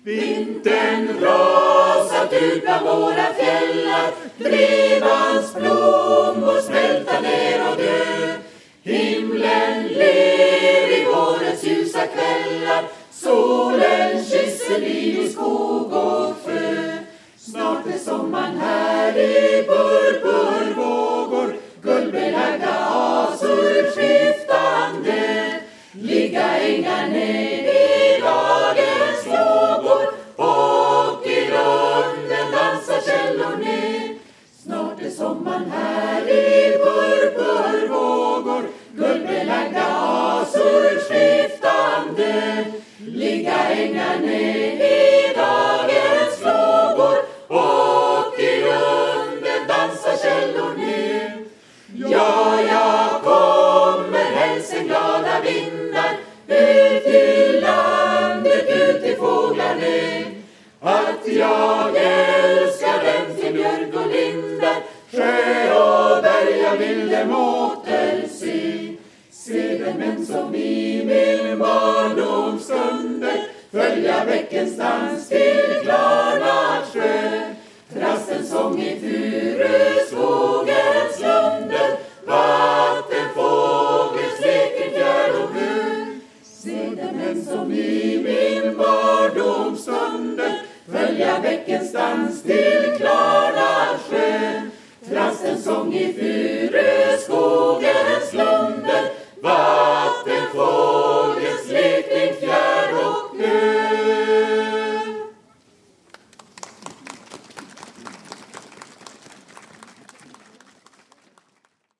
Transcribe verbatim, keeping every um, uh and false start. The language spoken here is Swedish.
Vintern rasat ut bland våra fjällar, drevans blommor smälta ner och dö. Himlen ler i vårens ljusa kvällar, solen kysser liv i skog och sjö. Snart är sommaren här i purpurvågor, guldbelagda asor skiftande. Ligga ängar ner i dagens lågor, och i runden dansar källor ner. Snart är sommaren här i purpurvågor, guldbelagda asor skiftande. Ligga ängar ner i dagens lågor, och i runden dansar källor ner. Ja, jag kommer hälsen glada vindar, ut till landet, ut till fåglar ner. Att jag älskar dem till björk och lindar, sjö och berg jag vill dem återse. Se den män som i min barndomsstunder följa bäckens dans till klarnad sjö. Trastens sång i furuskogens lunder, vattenfågelns lek i fjärd och bö. Se den män som i min barndomsstunder